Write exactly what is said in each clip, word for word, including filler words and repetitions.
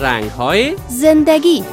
رنگ‌های زندگی.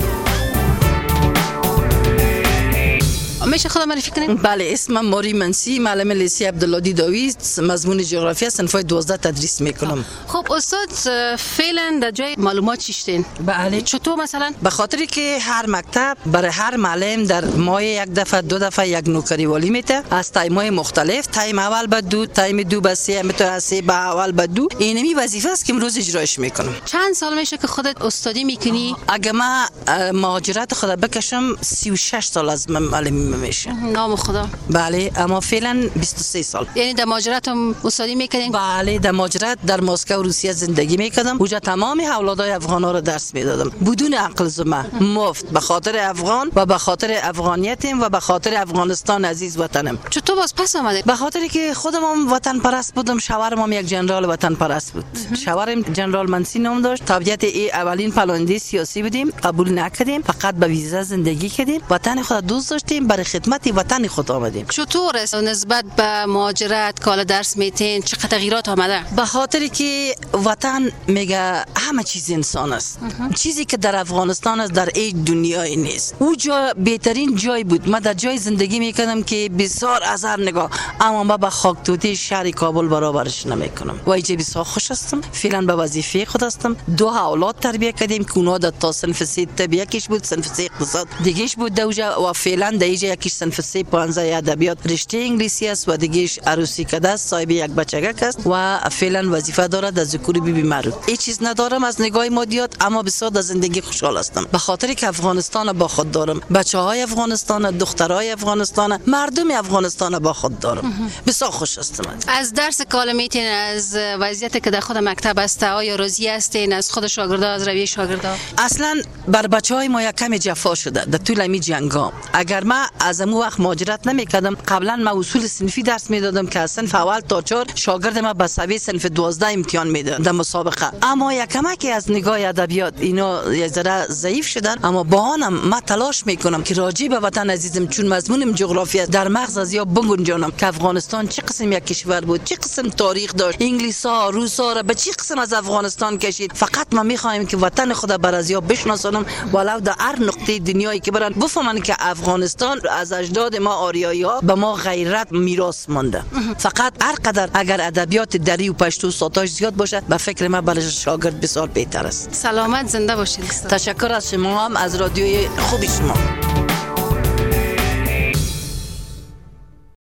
میشه خودم معرفی کنیم؟ بله، اسمم ماری منسی، معلم لیسه عبدالهادی داوی، مضمون جغرافیا صنف دوازده تدریس میکنم. خب استاد فعلا در جای معلومات چیشتین؟ بله. چطور مثلا؟ به خاطری که هر مکتب برای هر معلم در ماه یک دفعه دو دفعه یک نوکری والی میته از تایم‌های مختلف، تایم اول به دو، تایم دو به سه، متو سه به اول به دو. اینمی وظیفه است که امروز اجراش میکنم. چند سال میشه که خودت استادی میکنی؟ اگه من مهاجرت خود بکشم سی و شش سال از من معلم میشه. نام خدا. بله، اما فعلا بیست و سه سال. یعنی در مهاجرت هم استادی میکنین؟ بله، در مهاجرت در مسکو روسیه زندگی میکردم. اونجا تمام اولادای افغانا رو درس میدادم بدون عقل زما، مفت، به خاطر افغان و به خاطر افغانیتم و به خاطر افغانستان عزیز وطنم. چطور باز پس آمده؟ به خاطر که خودم هم وطن پرست بودم. شوهرم هم یک جنرال وطن پرست بود. شوهرم جنرال منسی نام داشت. طبیعت ای اولین پلانده سیاسی بودیم، قبول نکردیم، فقط به ویزا زندگی کردیم. وطن خود دوست داشتیم، برای خدمت وطن خود آمدیم. چطور است نسبت به مهاجرت کالا درس میتین؟ چقدر تغییرات آمده؟ به خاطر که وطن میگه همه چیز انسان است. چیزی که در افغانستان است در این دنیای نیست. او جا بهترین جای بود. من در جای زندگی میکردم که بسیار از هر نگاه، اما من به خاک توتی شهر کابل برابرش نمیکنم. و اینجا بسیار خوش هستم. فعلا به وظیفه خود هستم. دو اولاد تربیت کردیم که اونها در تا صنف سه طب یکیش بود، صنف سه اقتصاد دیگهش بود دوجا، و فعلا در اینجا یکیش صنف سه پانزده ادبیات رشته انگلیسی است و دیگهش عروسی کده است، صاحب یک بچگک است و فعلا وظیفه دارد در ذکور بی بی معروف. هیچ چیز ندارم از نگاه مادیات، اما بسیار در زندگی خوشحال هستم به خاطر که افغانستان با خود دارم، بچهای افغانستان، دخترای افغانستان، مردم افغانستان با خود دارم. بسیار خوش هستم. از درس کالا میتین، از وضعیتی که در خود مکتب است، آیا راضی هستین از خود شاگردا، از رویه شاگردا؟ اصلا بر بچهای ما یک کمی جفا شده در طول امی جنگا. اگر ما از امو وقت مهاجرت نمیکردم، قبلا ما اصول صنفی درس میدادم که از صنف اول تا چهار شاگرد ما به سوی صنف دوازده امتحان میداد در مسابقه. اما یک کمکی از نگاه ادبیات اینا یک ذره ضعیف شدن، اما با آنم ما تلاش میکنم که راجع به وطن عزیزم، چون مضمونم جغرافیا در مغز از یا بگنجانم که افغانستان چه قسم یک کشور بود، چه قسم تاریخ داشت، انگلیسا، روسا را به چه قسم از افغانستان کشید. فقط ما میخوایم که وطن خود بر از یا بشناسونم، ولو در هر نقطه دنیایی که برن بفهمن که افغانستان از اجداد ما آریایی ها به ما غیرت میراث مانده. فقط هر قدر اگر ادبیات دری و پشتو ساتاش زیاد باشه، به فکر من برای شاگرد بسیار بهتر است. سلامت زنده باشید. تشکر از شما هم، از رادیوی خوب شما.